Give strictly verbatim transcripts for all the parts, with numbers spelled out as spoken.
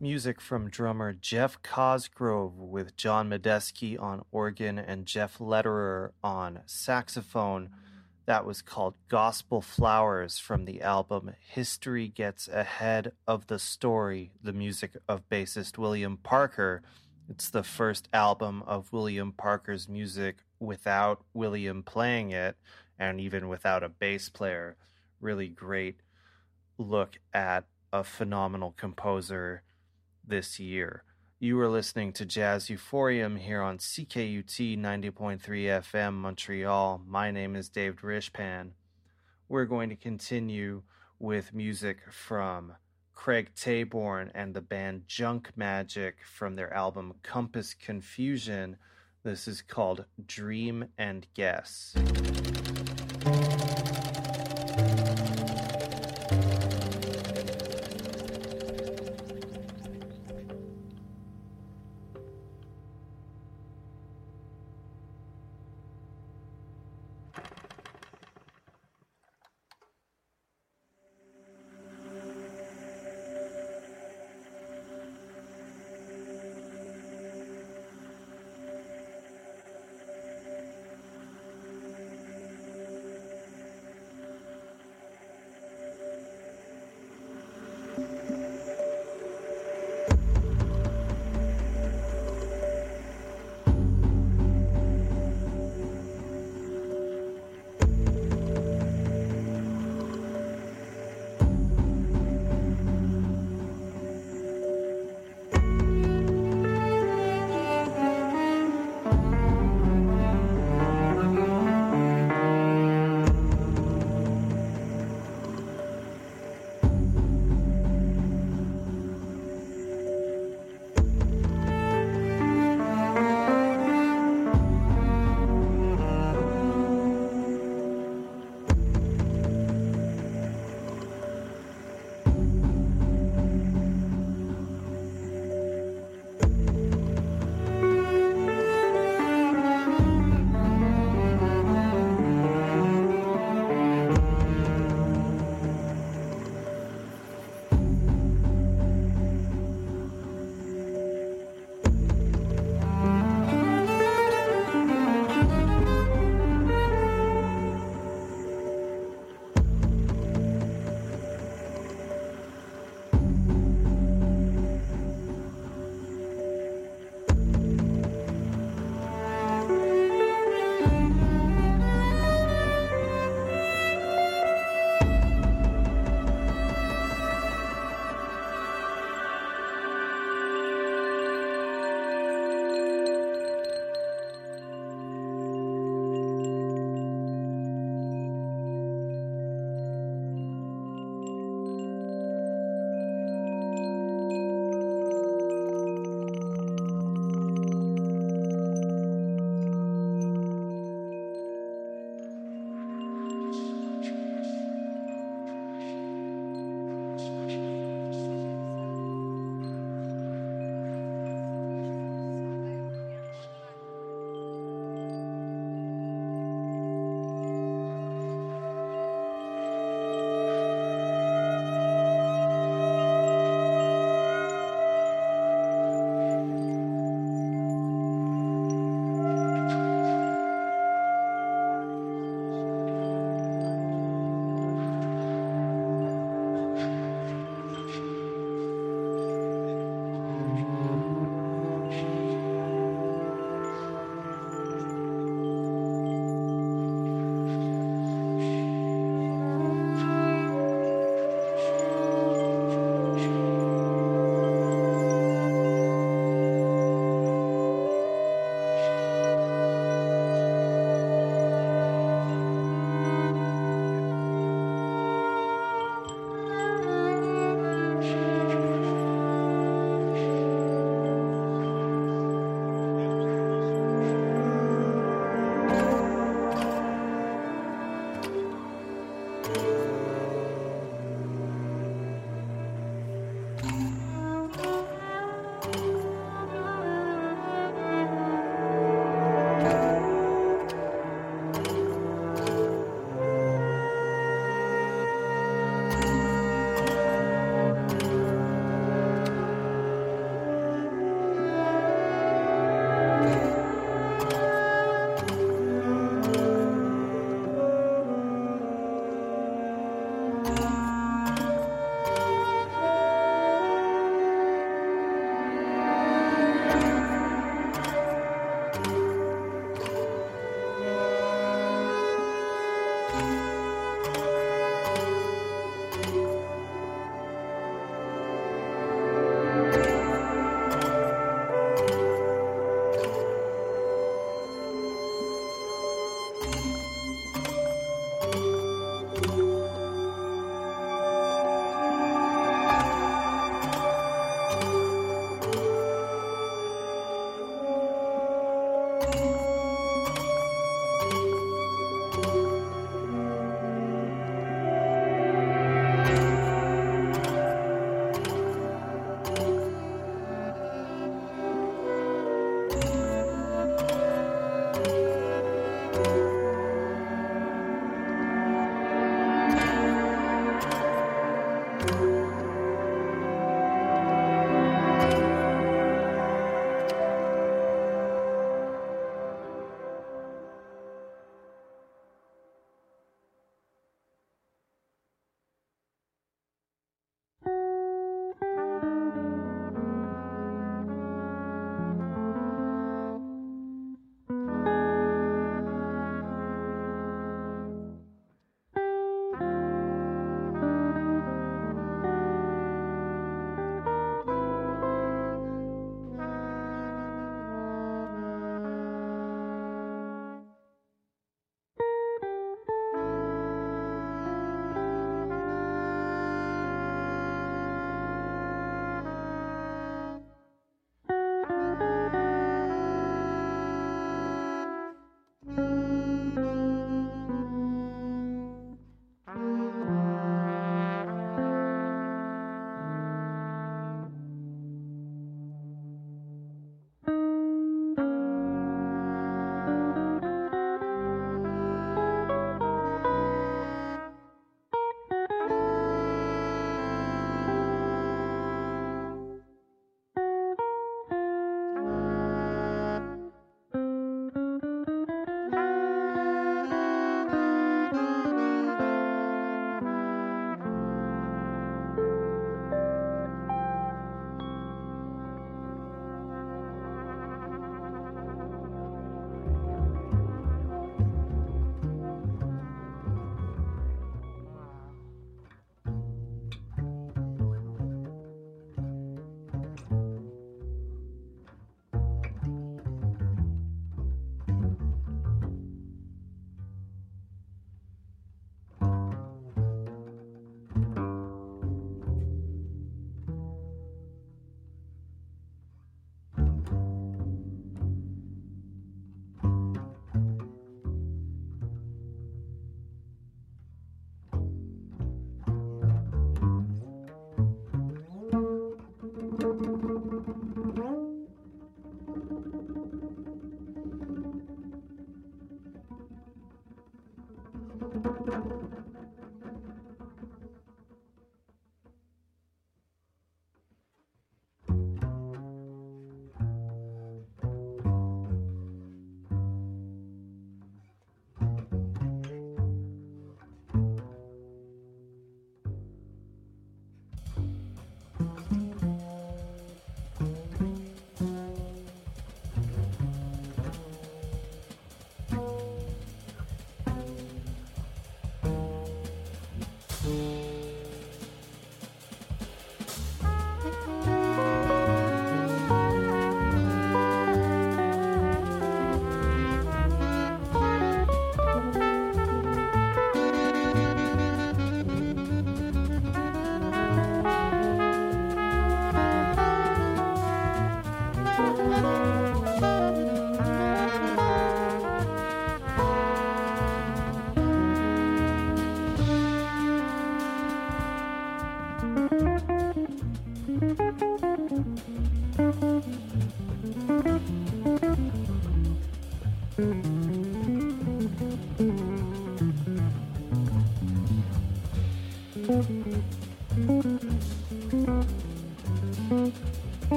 Music from drummer Jeff Cosgrove with John Medeski on organ and Jeff Lederer on saxophone. That was called Gospel Flowers from the album History Gets Ahead of the Story, the music of bassist William Parker. It's the first album of William Parker's music without William playing it, and even without a bass player. Really great look at a phenomenal composer this year. You are listening to Jazz Euphorium here on C K U T ninety point three F M Montreal. My name is Dave Rishpan. We're going to continue with music from Craig Taborn and the band Junk Magic from their album Compass Confusion. This is called Dream and Guess.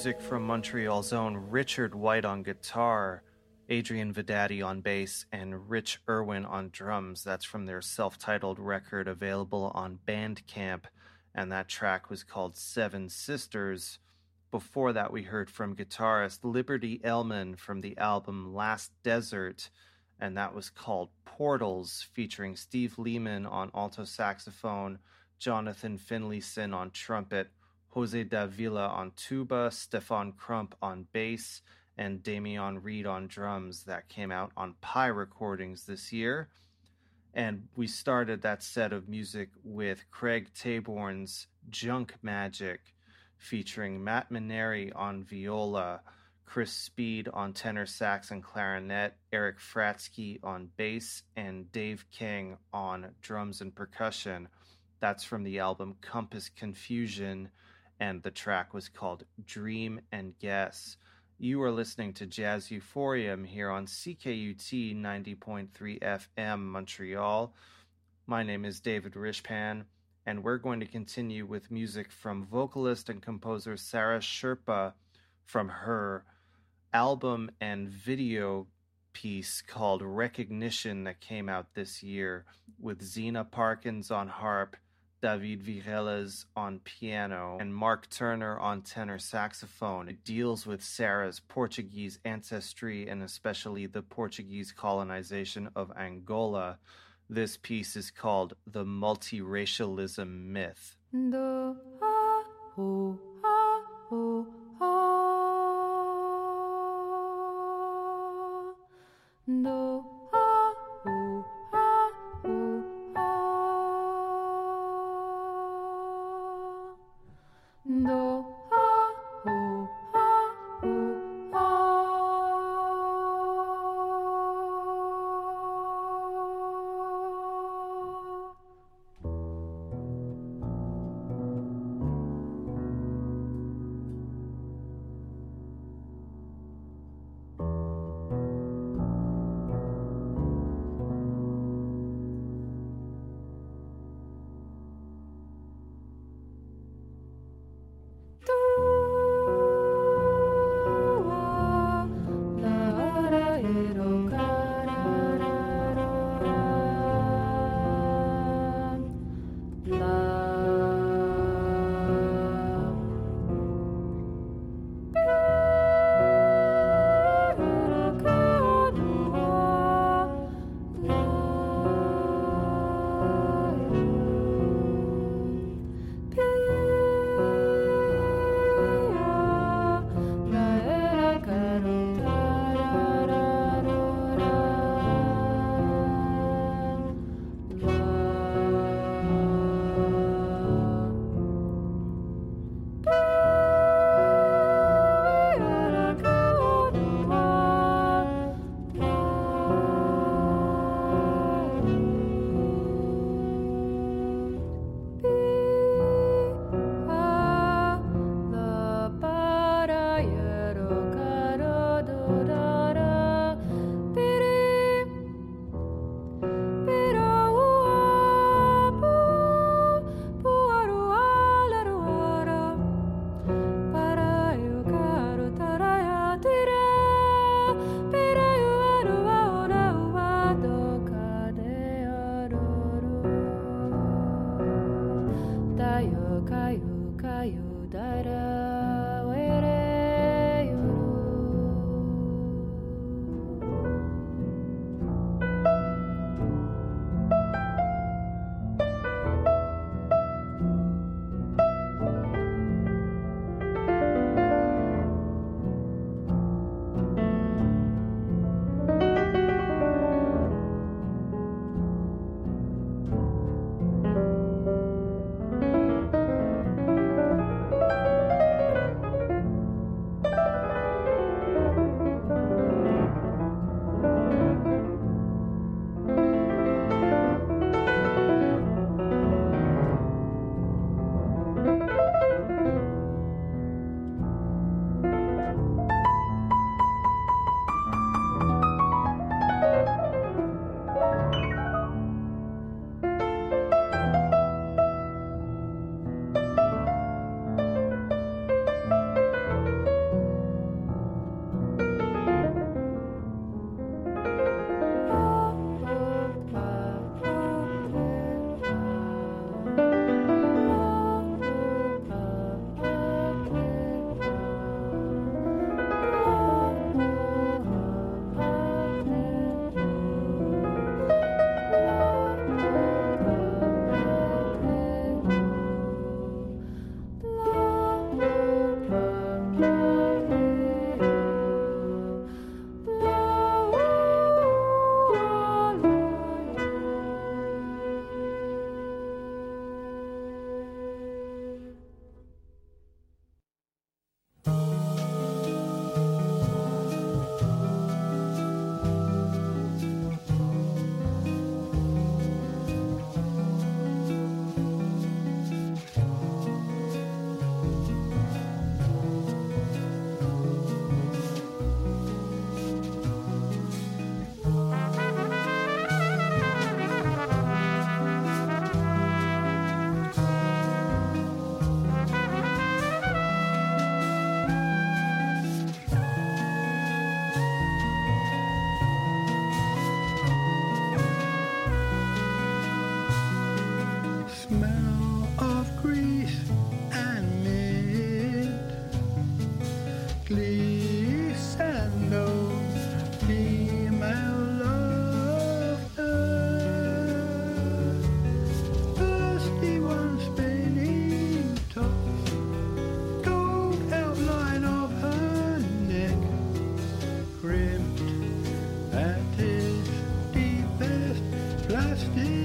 music from Montreal's own Richard White on guitar, Adrian Vedati on bass, and Rich Irwin on drums. That's from their self-titled record available on Bandcamp, and that track was called Seven Sisters. Before that, we heard from guitarist Liberty Ellman from the album Last Desert, and that was called Portals, featuring Steve Lehman on alto saxophone, Jonathan Finlayson on trumpet, Jose Davila on tuba, Stefan Crump on bass, and Damian Reed on drums. That came out on Pi Recordings this year. And we started that set of music with Craig Taborn's Junk Magic, featuring Matt Maneri on viola, Chris Speed on tenor sax and clarinet, Eric Fratsky on bass, and Dave King on drums and percussion. That's from the album Compass Confusion, and the track was called Dream and Guess. You are listening to Jazz Euphorium here on C K U T ninety point three F M Montreal. My name is David Rishpan, and we're going to continue with music from vocalist and composer Sarah Sherpa from her album and video piece called Recognition that came out this year, with Zena Parkins on harp, David Vireles on piano, and Mark Turner on tenor saxophone. It deals with Sarah's Portuguese ancestry and especially the Portuguese colonization of Angola. This piece is called The Multiracialism Myth. Do, ah, oh, ah, oh, ah. Do, ah, oh, ah, oh, ah. Do, ah, oh, ah, oh, ah. sandal, female laughter. Thirsty one spinning tops, gold outline of her neck, crimped at its deepest plastic.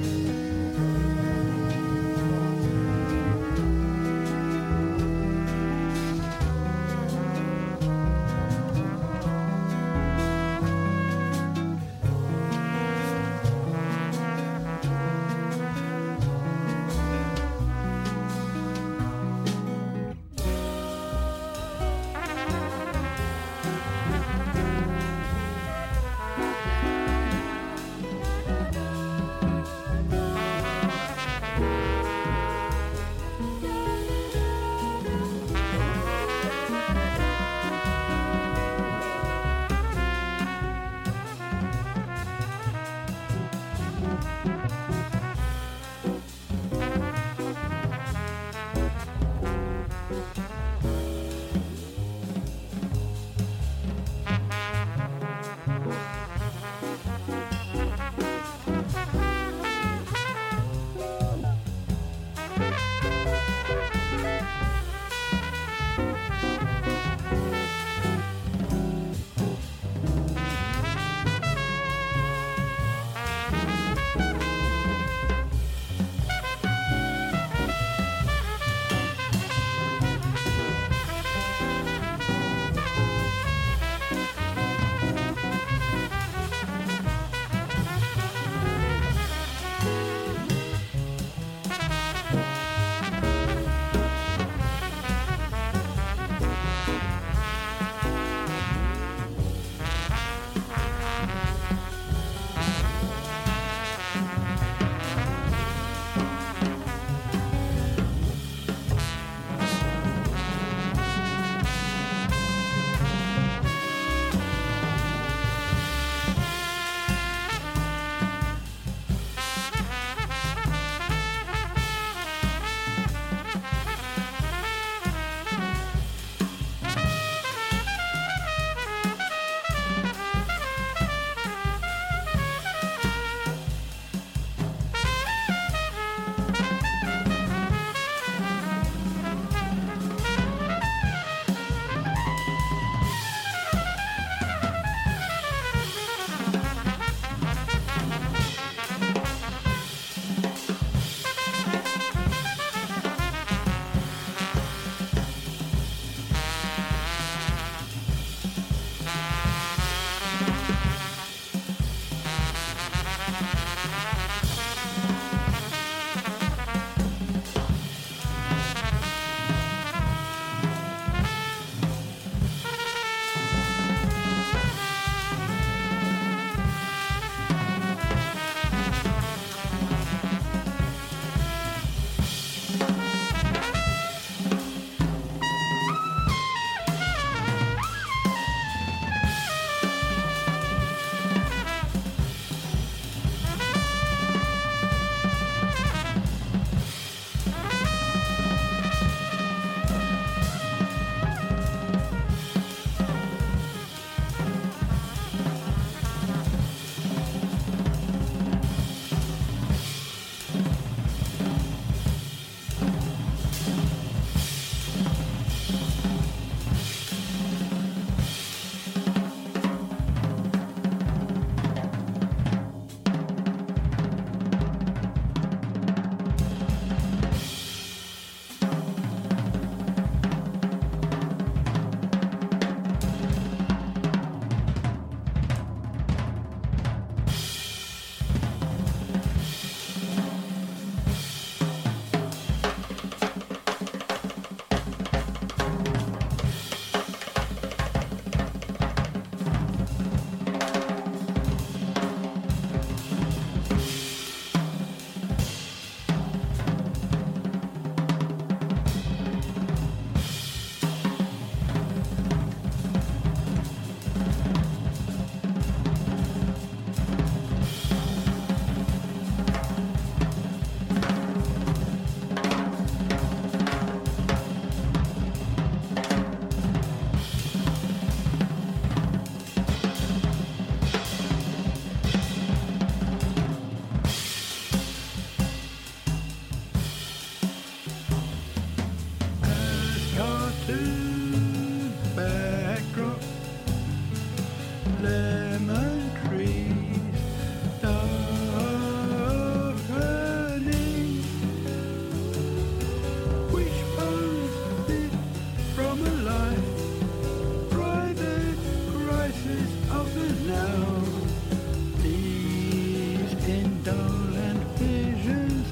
lemon trees darkening. Wishbones lit from a life, private crisis of the now. These indolent visions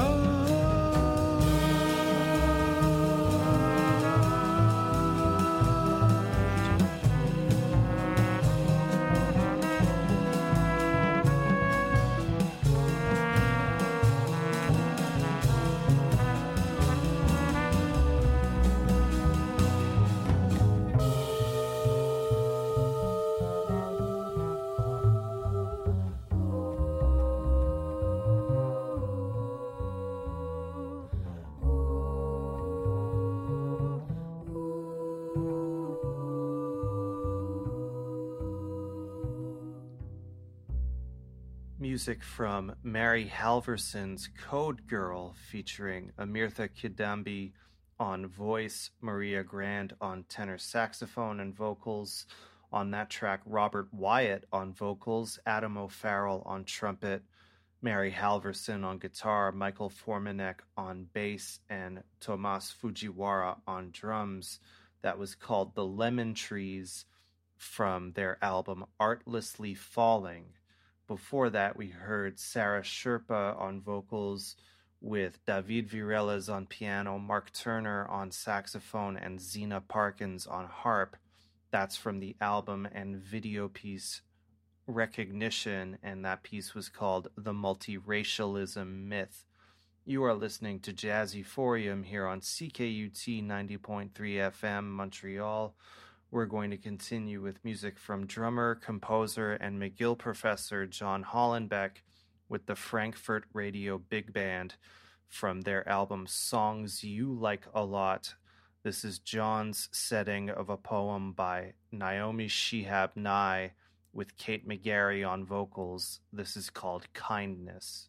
Music from Mary Halverson's Code Girl featuring Amirtha Kidambi on voice, Maria Grand on tenor saxophone and vocals. On that track, Robert Wyatt on vocals, Adam O'Farrell on trumpet, Mary Halverson on guitar, Michael Formanek on bass, and Tomas Fujiwara on drums. That was called The Lemon Trees from their album Artlessly Falling. Before that, we heard Sarah Sherpa on vocals with David Vireles on piano, Mark Turner on saxophone, and Zena Parkins on harp. That's from the album and video piece Recognition, and that piece was called The Multiracialism Myth. You are listening to Jazzyphorium here on C K U T ninety point three F M Montreal. We're going to continue with music from drummer, composer, and McGill professor John Hollenbeck with the Frankfurt Radio Big Band from their album Songs You Like a Lot. This is John's setting of a poem by Naomi Shihab Nye with Kate McGarry on vocals. This is called Kindness.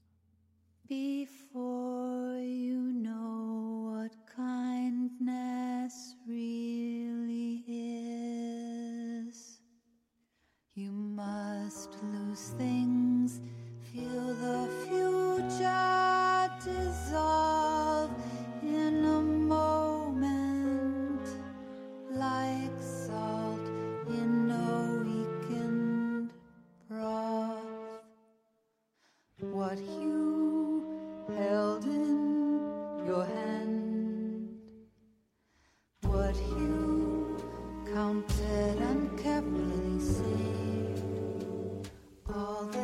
Before you know what kindness really is, you must lose things, feel the future dissolve in a moment, like salt in a weakened broth. What you held in your hand, what you counted and carefully saved, all the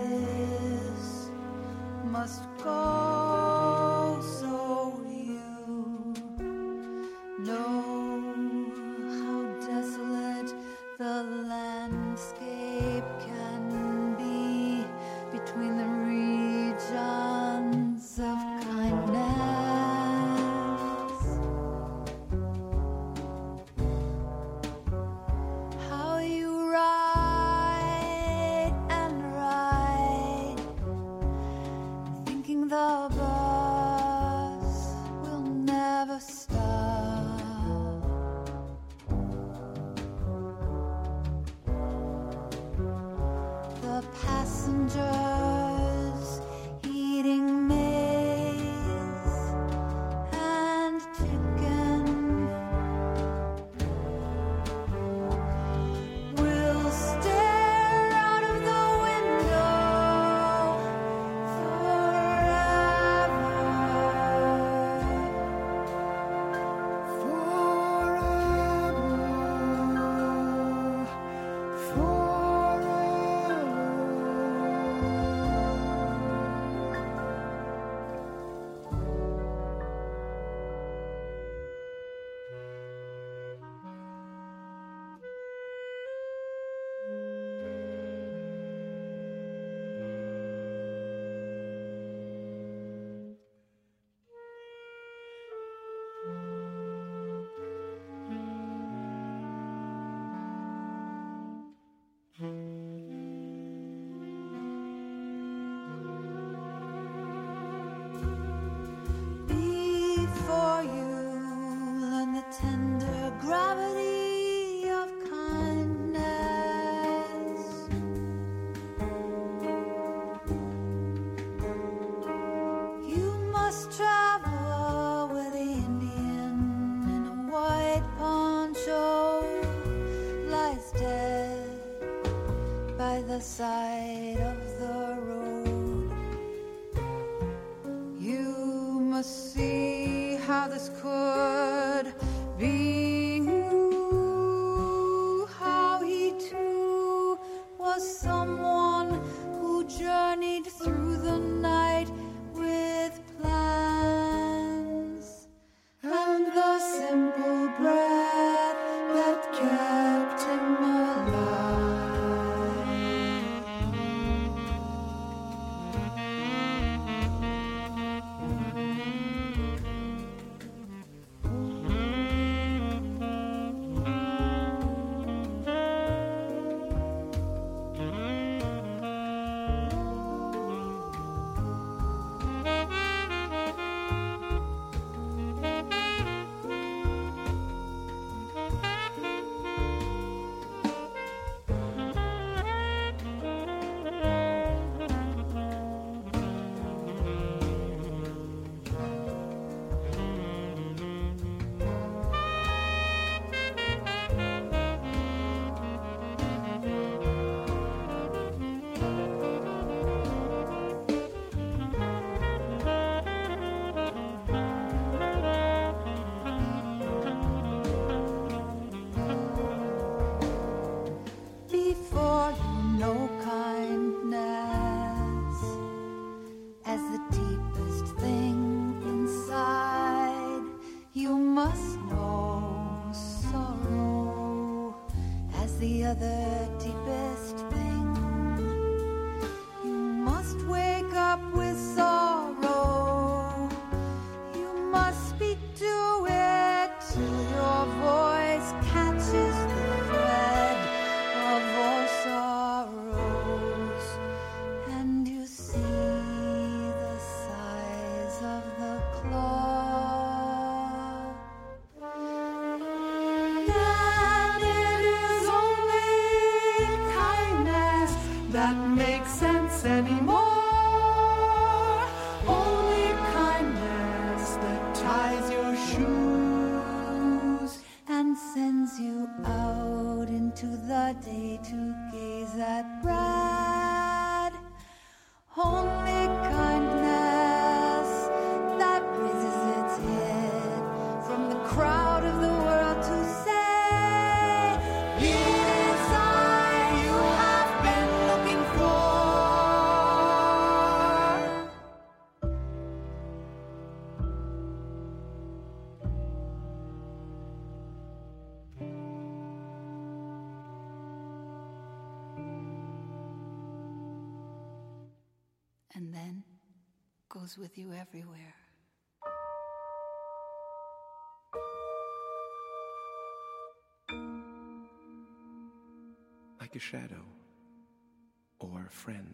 the side of the road. You must see how this could be you, how he too was someone who journeyed through the night with plans, and the simple breath that kept him alive. Before you know kindness as the deepest thing inside, you must know sorrow as the other deepest thing. You must wake up with sorrow. You must speak to it till your voice catches the thread of all sorrows, and you see the size of the claw. Then it is only kindness that makes sense anymore. Only kindness that ties your shoes and sends you out into the day to gaze at Brad. Only kindness that raises its head from the crowd of the world to say, it is I you have been looking for. And then goes with you everywhere. Like a shadow or a friend.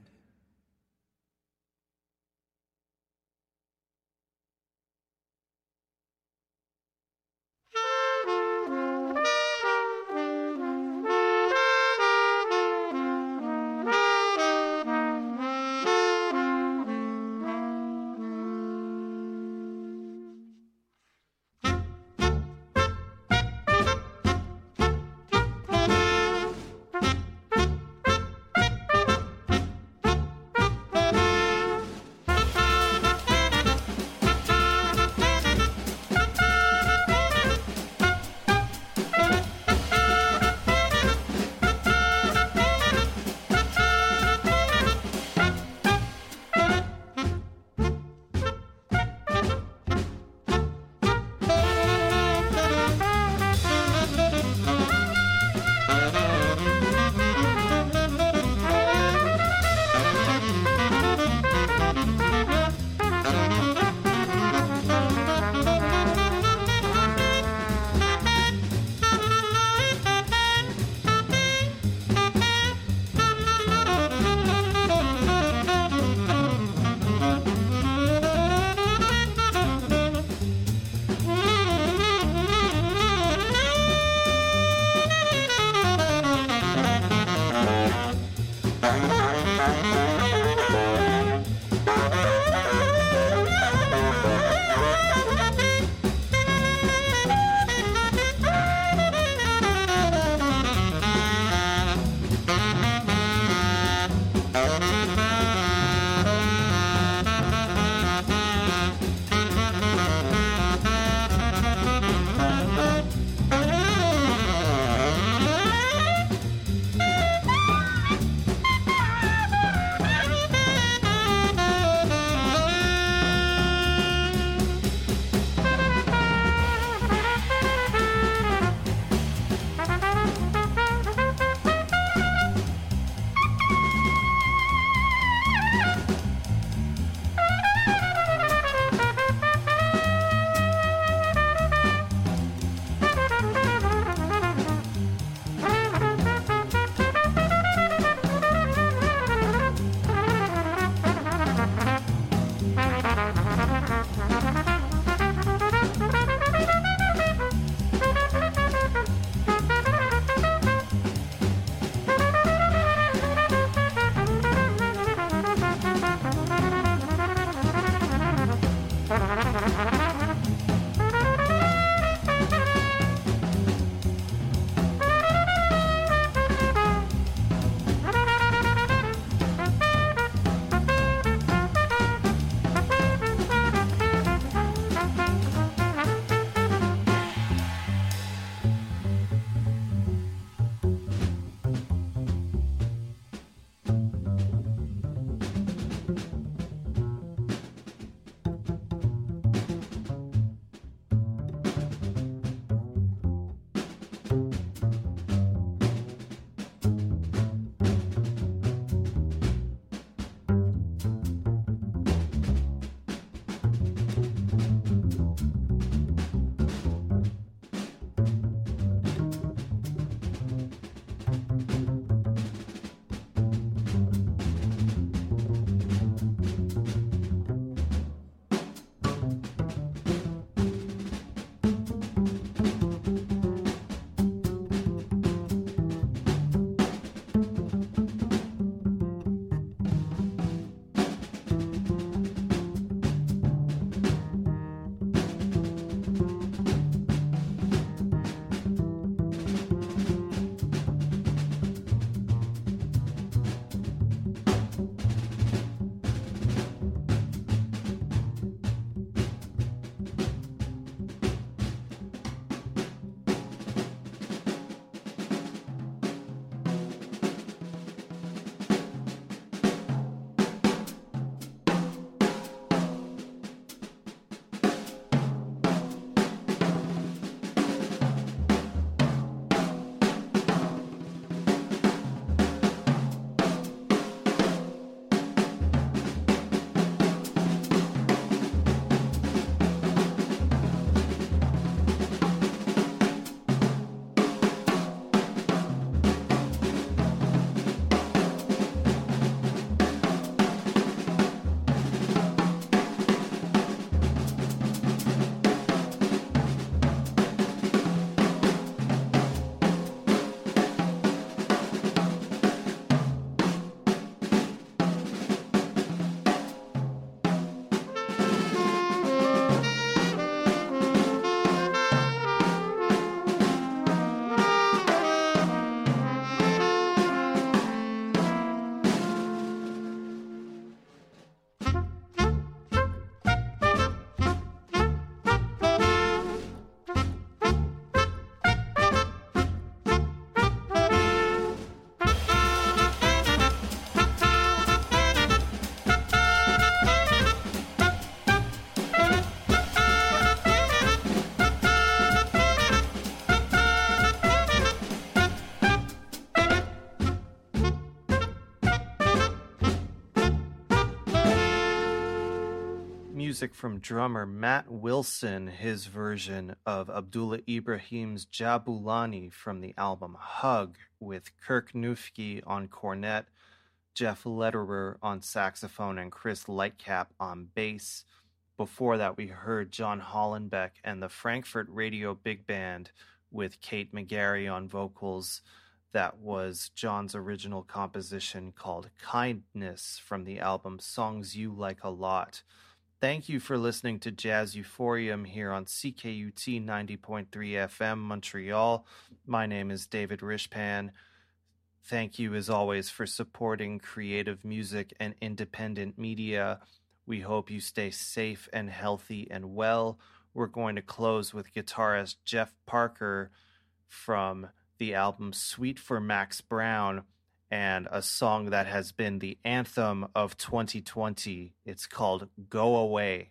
music from drummer Matt Wilson, his version of Abdullah Ibrahim's Jabulani from the album Hug, with Kirk Nufke on cornet, Jeff Lederer on saxophone, and Chris Lightcap on bass. Before that, we heard John Hollenbeck and the Frankfurt Radio Big Band with Kate McGarry on vocals. That was John's original composition called Kindness from the album Songs You Like a Lot. Thank you for listening to Jazz Euphorium here on C K U T ninety point three F M Montreal. My name is David Rishpan. Thank you as always for supporting creative music and independent media. We hope you stay safe and healthy and well. We're going to close with guitarist Jeff Parker from the album Suite for Max Brown and a song that has been the anthem of twenty twenty. It's called Go Away.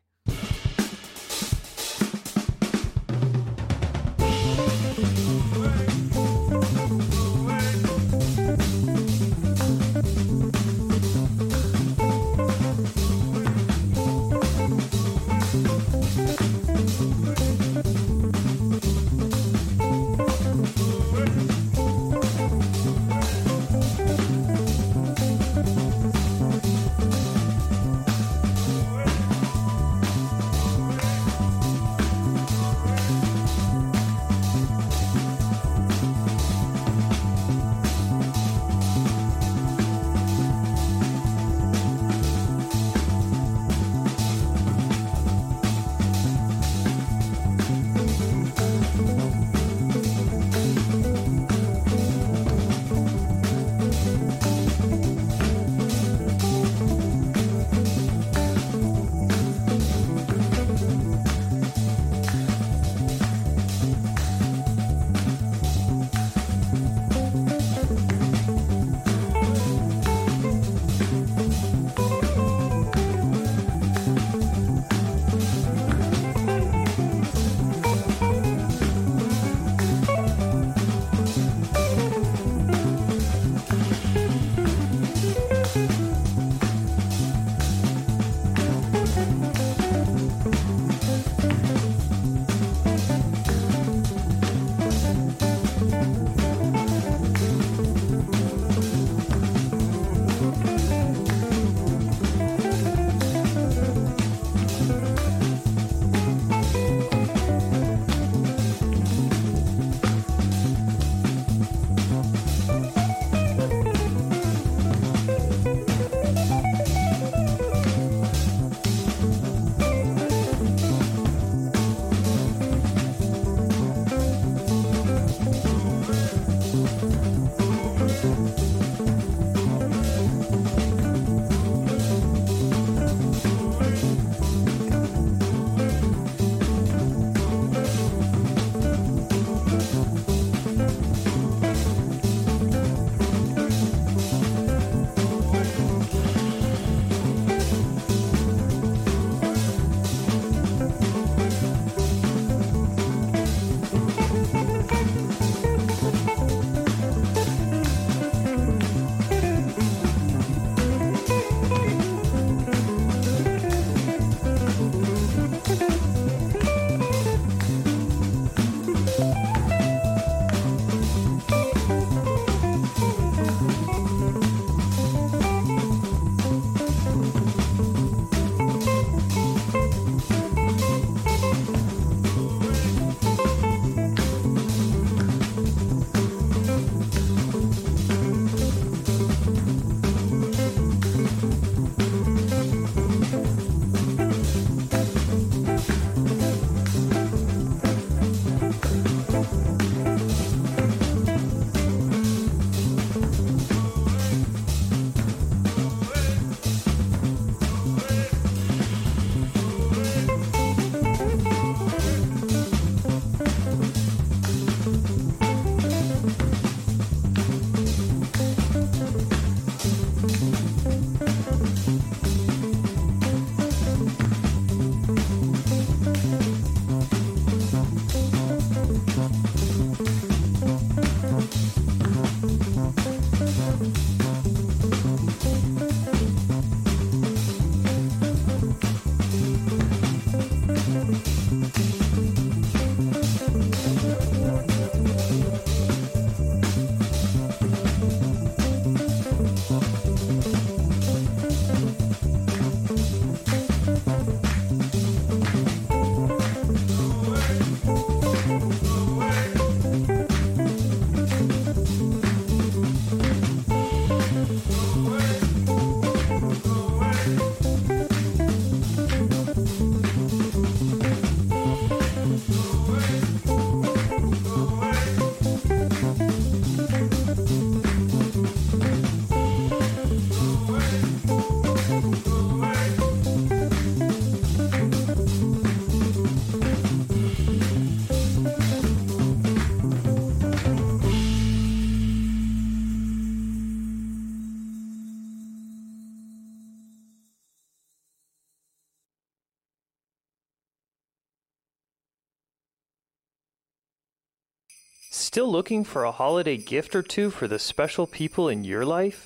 Still looking for a holiday gift or two for the special people in your life?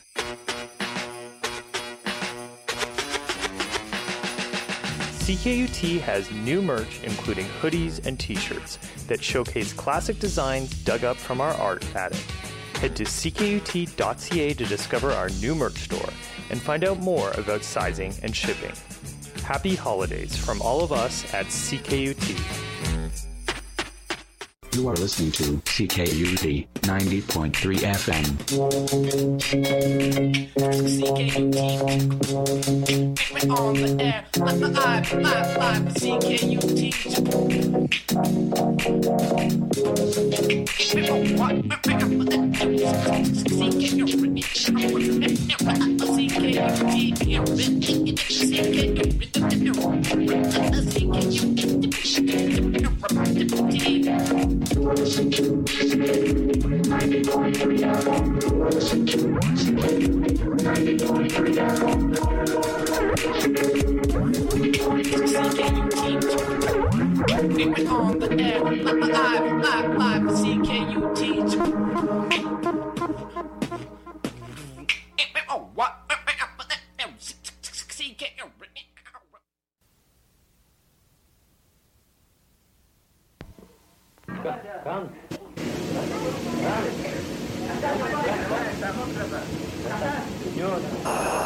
C K U T has new merch including hoodies and t-shirts that showcase classic designs dug up from our art attic. Head to c k u t dot c a to discover our new merch store and find out more about sizing and shipping. Happy holidays from all of us at C K U T. You are listening to C K U T ninety point three F M. C K U T. We're on the air. Live, live, live. C K U T. We're on the air, live, live, live, C K U T. Oh, what? C K U T. Come. Señor.